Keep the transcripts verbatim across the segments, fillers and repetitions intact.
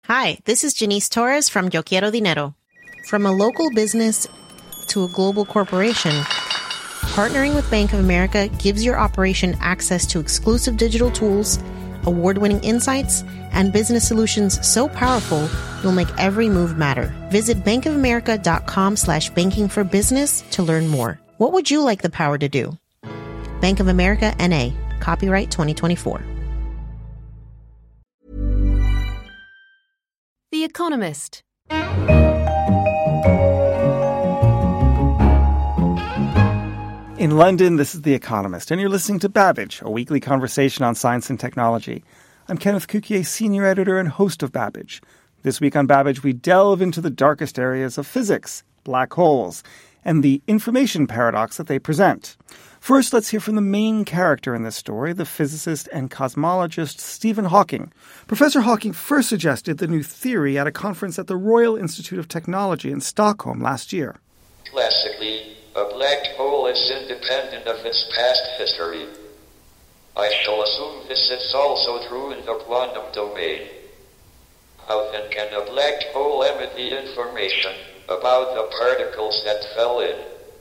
Hi, this is Janice Torres from Yo Quiero Dinero. From a local business to a global corporation, partnering with Bank of America gives your operation access to exclusive digital tools, award-winning insights, and business solutions so powerful you'll make every move matter. Visit bankofamerica.com slash banking for business to learn more. What would you like the power to do? Bank of America, N A. Copyright twenty twenty-four. The Economist. In London, this is The Economist, and you're listening to Babbage, a weekly conversation on science and technology. I'm Kenneth Cukier, senior editor and host of Babbage. This week on Babbage, we delve into the darkest areas of physics, black holes, and the information paradox that they present. First, let's hear from the main character in this story, the physicist and cosmologist Stephen Hawking. Professor Hawking first suggested the new theory at a conference at the Royal Institute of Technology in Stockholm last year. Classically, a black hole is independent of its past history. I shall assume this is also true in the quantum domain. How then can a black hole emit the information about the particles that fell in?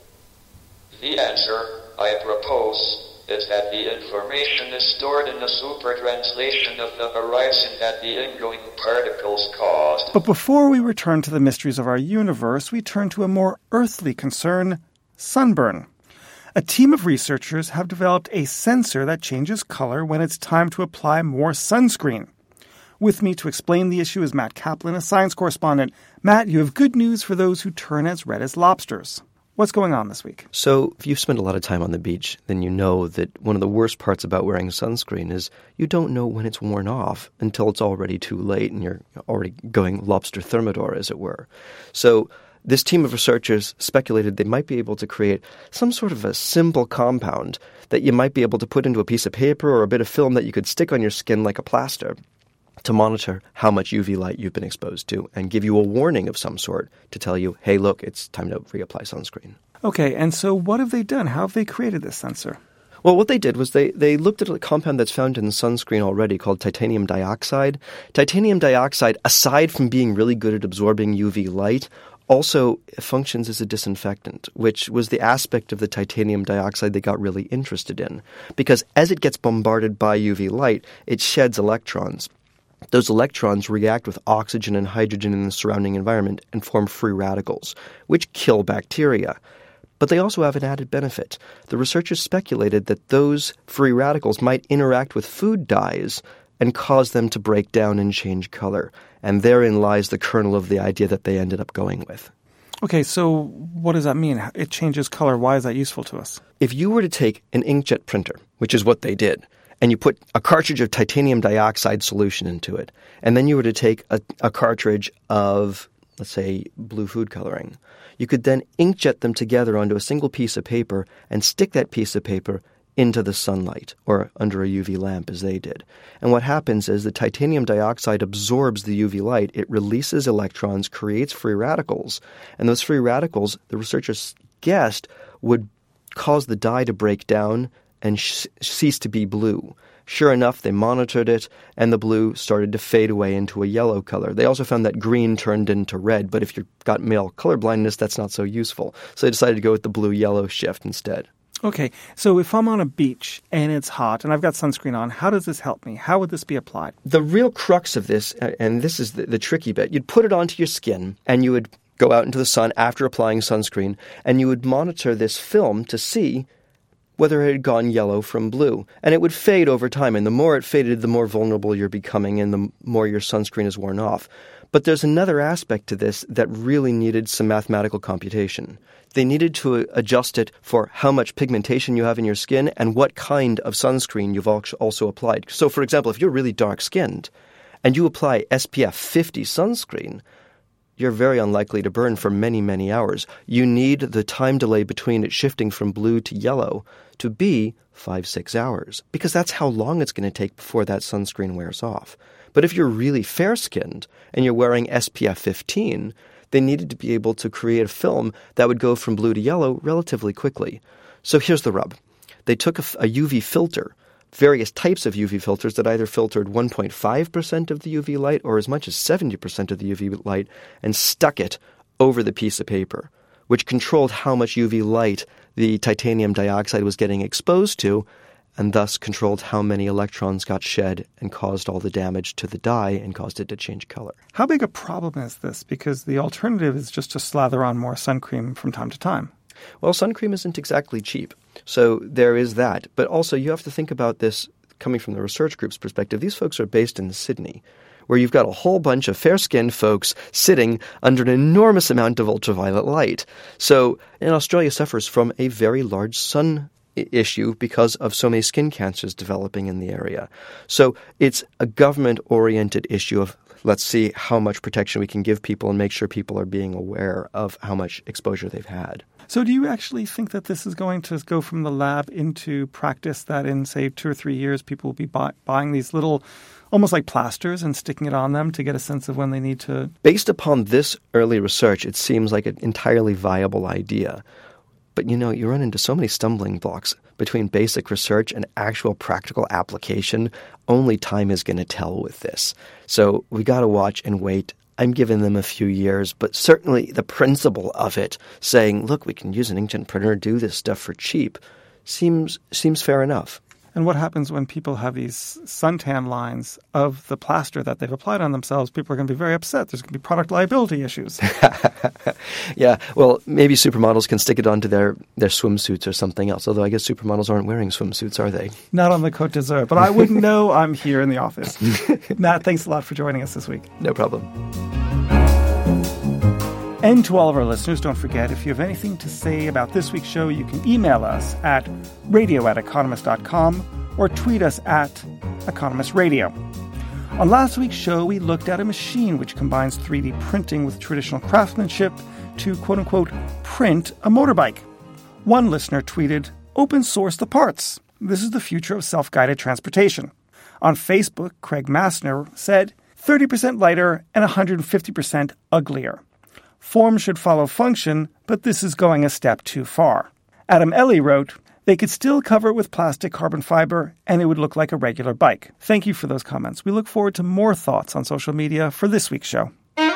The answer, I propose, is that the information is stored in a super-translation of the horizon that the incoming particles caused. But before we return to the mysteries of our universe, we turn to a more earthly concern, sunburn. A team of researchers have developed a sensor that changes color when it's time to apply more sunscreen. With me to explain the issue is Matt Kaplan, a science correspondent. Matt, you have good news for those who turn as red as lobsters. What's going on this week? So if you've spent a lot of time on the beach, then you know that one of the worst parts about wearing sunscreen is you don't know when it's worn off until it's already too late and you're already going lobster thermidor, as it were. So this team of researchers speculated they might be able to create some sort of a simple compound that you might be able to put into a piece of paper or a bit of film that you could stick on your skin like a plaster to monitor how much U V light you've been exposed to and give you a warning of some sort to tell you, hey, look, it's time to reapply sunscreen. Okay, and so what have they done? How have they created this sensor? Well, what they did was they, they looked at a compound that's found in sunscreen already called titanium dioxide. Titanium dioxide, aside from being really good at absorbing U V light, also functions as a disinfectant, which was the aspect of the titanium dioxide they got really interested in. Because as it gets bombarded by U V light, it sheds electrons. Those electrons react with oxygen and hydrogen in the surrounding environment and form free radicals, which kill bacteria. But they also have an added benefit. The researchers speculated that those free radicals might interact with food dyes and cause them to break down and change color. And therein lies the kernel of the idea that they ended up going with. Okay, so what does that mean? It changes color. Why is that useful to us? If you were to take an inkjet printer, which is what they did, and you put a cartridge of titanium dioxide solution into it, and then you were to take a, a cartridge of, let's say, blue food coloring, you could then inkjet them together onto a single piece of paper and stick that piece of paper into the sunlight or under a U V lamp as they did. And what happens is the titanium dioxide absorbs the U V light, it releases electrons, creates free radicals, and those free radicals, the researchers guessed, would cause the dye to break down and sh- cease to be blue. Sure enough, they monitored it, and the blue started to fade away into a yellow color. They also found that green turned into red, but if you've got male color blindness, that's not so useful. So they decided to go with the blue-yellow shift instead. Okay, so if I'm on a beach and it's hot and I've got sunscreen on, how does this help me? How would this be applied? The real crux of this, and this is the, the tricky bit, you'd put it onto your skin, and you would go out into the sun after applying sunscreen, and you would monitor this film to see whether it had gone yellow from blue. And it would fade over time, and the more it faded, the more vulnerable you're becoming and the more your sunscreen is worn off. But there's another aspect to this that really needed some mathematical computation. They needed to adjust it for how much pigmentation you have in your skin and what kind of sunscreen you've also applied. So, for example, if you're really dark-skinned and you apply S P F fifty sunscreen, you're very unlikely to burn for many, many hours. You need the time delay between it shifting from blue to yellow to be five, six hours, because that's how long it's going to take before that sunscreen wears off. But if you're really fair-skinned and you're wearing S P F fifteen, they needed to be able to create a film that would go from blue to yellow relatively quickly. So here's the rub. They took a, a U V filter various types of U V filters that either filtered one point five percent of the U V light or as much as seventy percent of the U V light and stuck it over the piece of paper, which controlled how much U V light the titanium dioxide was getting exposed to, and thus controlled how many electrons got shed and caused all the damage to the dye and caused it to change color. How big a problem is this? Because the alternative is just to slather on more sun cream from time to time. Well, sun cream isn't exactly cheap, so there is that. But also you have to think about this coming from the research group's perspective. These folks are based in Sydney, where you've got a whole bunch of fair-skinned folks sitting under an enormous amount of ultraviolet light. So, and Australia suffers from a very large sun issue because of so many skin cancers developing in the area. So it's a government-oriented issue of let's see how much protection we can give people and make sure people are being aware of how much exposure they've had. So do you actually think that this is going to go from the lab into practice, that in, say, two or three years, people will be buy- buying these little, almost like plasters and sticking it on them to get a sense of when they need to... Based upon this early research, it seems like an entirely viable idea. But, you know, you run into so many stumbling blocks between basic research and actual practical application. Only time is going to tell with this. So we got to watch and wait. I'm giving them a few years, but certainly the principle of it, saying, look, we can use an inkjet printer, do this stuff for cheap, seems seems fair enough. And what happens when people have these suntan lines of the plaster that they've applied on themselves? People are going to be very upset. There's going to be product liability issues. Yeah, well, maybe supermodels can stick it onto their, their swimsuits or something else, although I guess supermodels aren't wearing swimsuits, are they? Not on the Côte d'Azur, but I wouldn't know. I'm here in the office. Matt, thanks a lot for joining us this week. No problem. And to all of our listeners, don't forget, if you have anything to say about this week's show, you can email us at radio at economist dot com or tweet us at Economist Radio. On last week's show, we looked at a machine which combines three D printing with traditional craftsmanship to, quote-unquote, print a motorbike. One listener tweeted, "Open source the parts. This is the future of self-guided transportation." On Facebook, Craig Massner said, thirty percent lighter and one hundred fifty percent uglier. Form should follow function, but this is going a step too far. Adam Ellie wrote, "They could still cover it with plastic carbon fiber, and it would look like a regular bike." Thank you for those comments. We look forward to more thoughts on social media for this week's show.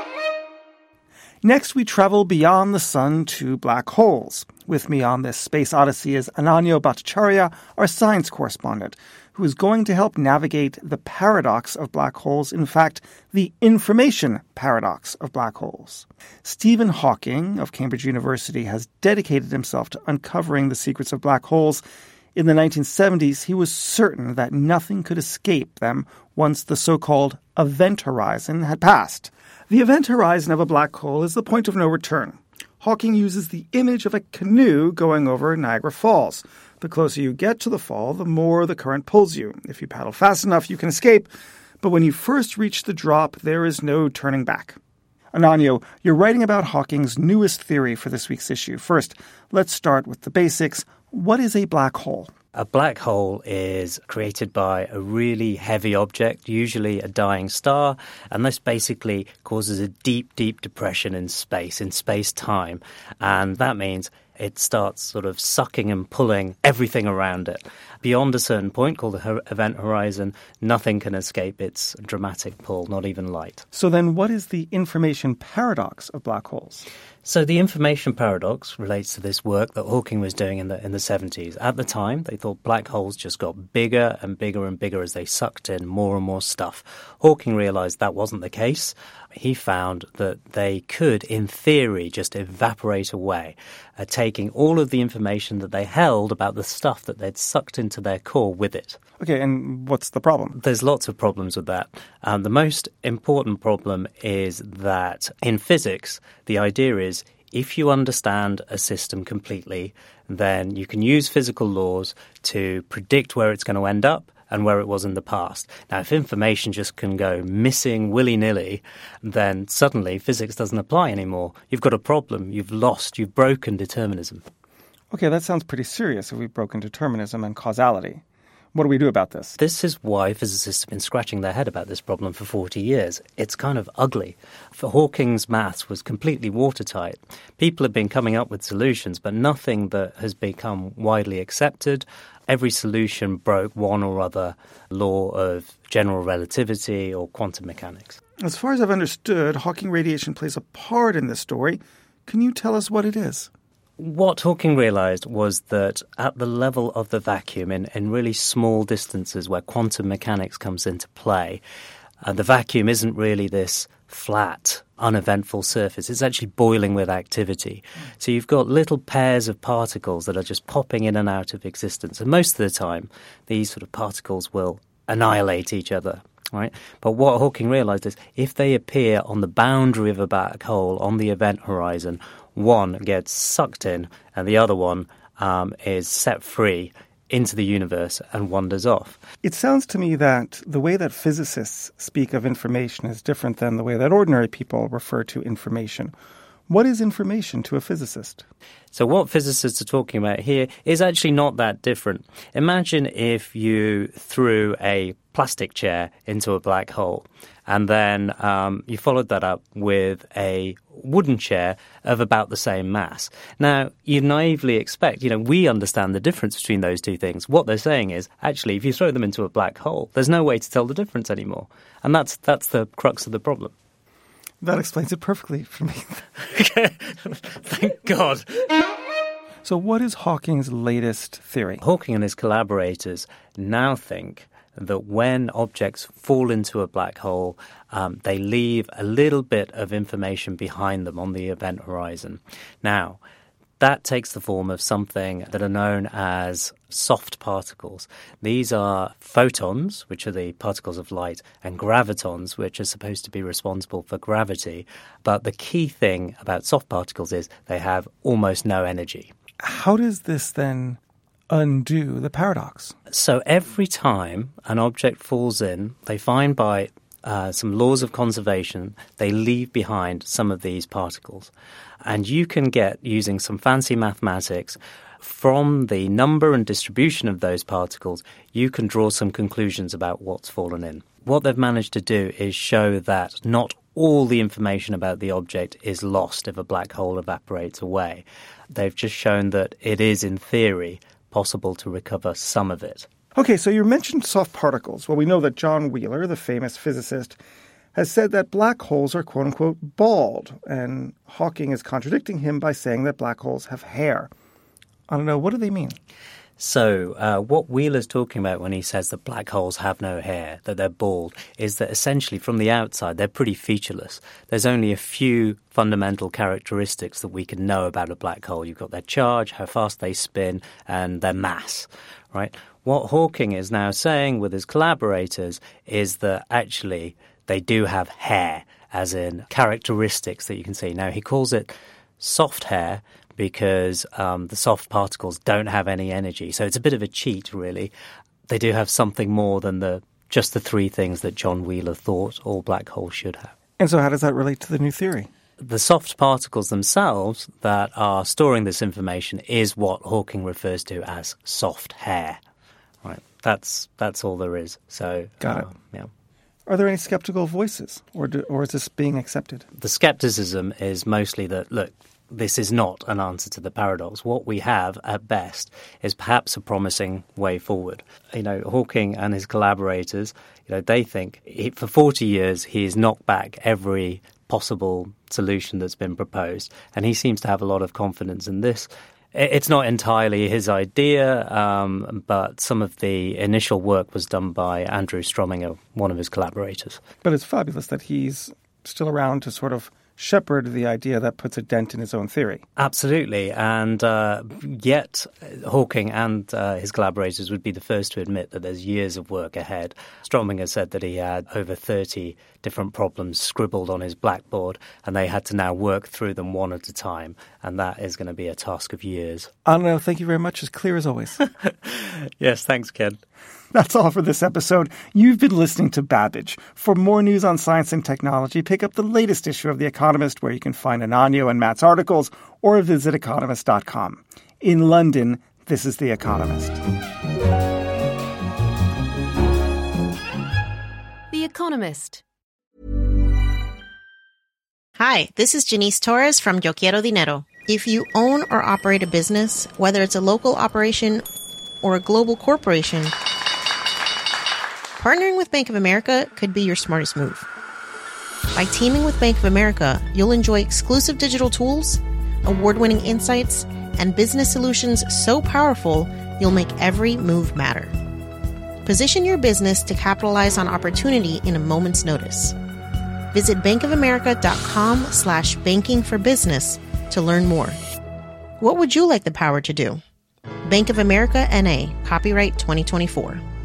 Next, we travel beyond the sun to black holes. With me on this space odyssey is Ananyo Bhattacharya, our science correspondent, who is going to help navigate the paradox of black holes, in fact, the information paradox of black holes. Stephen Hawking of Cambridge University has dedicated himself to uncovering the secrets of black holes. In the nineteen seventies, he was certain that nothing could escape them once the so-called event horizon had passed. The event horizon of a black hole is the point of no return. Hawking uses the image of a canoe going over Niagara Falls. The closer you get to the fall, the more the current pulls you. If you paddle fast enough, you can escape. But when you first reach the drop, there is no turning back. Ananyo, you're writing about Hawking's newest theory for this week's issue. First, let's start with the basics. What is a black hole? A black hole is created by a really heavy object, usually a dying star, and this basically causes a deep, deep depression in space, in space-time. And that means it starts sort of sucking and pulling everything around it. Beyond a certain point, called the her- event horizon, nothing can escape its dramatic pull, not even light. So then what is the information paradox of black holes? So the information paradox relates to this work that Hawking was doing in the in the seventies. At the time, they thought black holes just got bigger and bigger and bigger as they sucked in more and more stuff. Hawking realized that wasn't the case. He found that they could, in theory, just evaporate away, uh, taking all of the information that they held about the stuff that they'd sucked into their core with it. Okay, and what's the problem? There's lots of problems with that. Um, the most important problem is that in physics, the idea is if you understand a system completely, then you can use physical laws to predict where it's going to end up and where it was in the past. Now, if information just can go missing willy-nilly, then suddenly physics doesn't apply anymore. You've got a problem. You've lost. You've broken determinism. Okay, that sounds pretty serious if we've broken determinism and causality. What do we do about this? This is why physicists have been scratching their head about this problem for forty years. It's kind of ugly. For Hawking's maths was completely watertight. People have been coming up with solutions, but nothing that has become widely accepted. Every solution broke one or other law of general relativity or quantum mechanics. As far as I've understood, Hawking radiation plays a part in this story. Can you tell us what it is? What Hawking realized was that at the level of the vacuum, in, in really small distances where quantum mechanics comes into play, uh, the vacuum isn't really this flat, uneventful surface. It's actually boiling with activity. So you've got little pairs of particles that are just popping in and out of existence. And most of the time, these sort of particles will annihilate each other. Right? But what Hawking realized is if they appear on the boundary of a black hole on the event horizon, one gets sucked in and the other one um, is set free into the universe and wanders off. It sounds to me that the way that physicists speak of information is different than the way that ordinary people refer to information. What is information to a physicist? So what physicists are talking about here is actually not that different. Imagine if you threw a plastic chair into a black hole and then um, you followed that up with a wooden chair of about the same mass. Now, you naively expect, you know, we understand the difference between those two things. What they're saying is, actually, if you throw them into a black hole, there's no way to tell the difference anymore. And that's that's the crux of the problem. That explains it perfectly for me. Thank God. So what is Hawking's latest theory? Hawking and his collaborators now think that when objects fall into a black hole, um, they leave a little bit of information behind them on the event horizon. Now, that takes the form of something that are known as soft particles. These are photons, which are the particles of light, and gravitons, which are supposed to be responsible for gravity. But the key thing about soft particles is they have almost no energy. How does this then undo the paradox? So every time an object falls in, they find by uh, some laws of conservation, they leave behind some of these particles. And you can get, using some fancy mathematics, from the number and distribution of those particles, you can draw some conclusions about what's fallen in. What they've managed to do is show that not all the information about the object is lost if a black hole evaporates away. They've just shown that it is, in theory, possible to recover some of it. Okay, so you mentioned soft particles. Well, we know that John Wheeler, the famous physicist, has said that black holes are quote-unquote bald, and Hawking is contradicting him by saying that black holes have hair. I don't know, what do they mean? So uh, what Wheeler's talking about when he says that black holes have no hair, that they're bald, is that essentially from the outside they're pretty featureless. There's only a few fundamental characteristics that we can know about a black hole. You've got their charge, how fast they spin, and their mass, right? What Hawking is now saying with his collaborators is that actually they do have hair, as in characteristics that you can see. Now, he calls it soft hair because um, the soft particles don't have any energy. So it's a bit of a cheat, really. They do have something more than the just the three things that John Wheeler thought all black holes should have. And so how does that relate to the new theory? The soft particles themselves that are storing this information is what Hawking refers to as soft hair. Right? That's that's all there is. So Got uh, it. Yeah. Are there any skeptical voices, or do, or is this being accepted? The skepticism is mostly that, look, this is not an answer to the paradox. What we have, at best, is perhaps a promising way forward. You know, Hawking and his collaborators, you know, they think he, for forty years he has knocked back every possible solution that's been proposed, and he seems to have a lot of confidence in this. It's not entirely his idea, um, but some of the initial work was done by Andrew Strominger, one of his collaborators. But it's fabulous that he's still around to sort of shepherd the idea that puts a dent in his own theory. Absolutely. And uh, yet Hawking and uh, his collaborators would be the first to admit that there's years of work ahead. Strominger said that he had over thirty different problems scribbled on his blackboard, and they had to now work through them one at a time. And that is going to be a task of years. I don't know. Thank you very much. As clear as always. Yes, thanks, Ken. That's all for this episode. You've been listening to Babbage. For more news on science and technology, pick up the latest issue of The Economist, where you can find Ananyo and Matt's articles, or visit economist dot com. In London, this is The Economist. Economist. Hi, this is Janice Torres from Yo Quiero Dinero. If you own or operate a business, whether it's a local operation or a global corporation, partnering with Bank of America could be your smartest move. By teaming with Bank of America, you'll enjoy exclusive digital tools, award-winning insights, and business solutions so powerful you'll make every move matter. Position your business to capitalize on opportunity in a moment's notice. Visit bankofamerica.com slash banking for business to learn more. What would you like the power to do? Bank of America N A, copyright twenty twenty-four.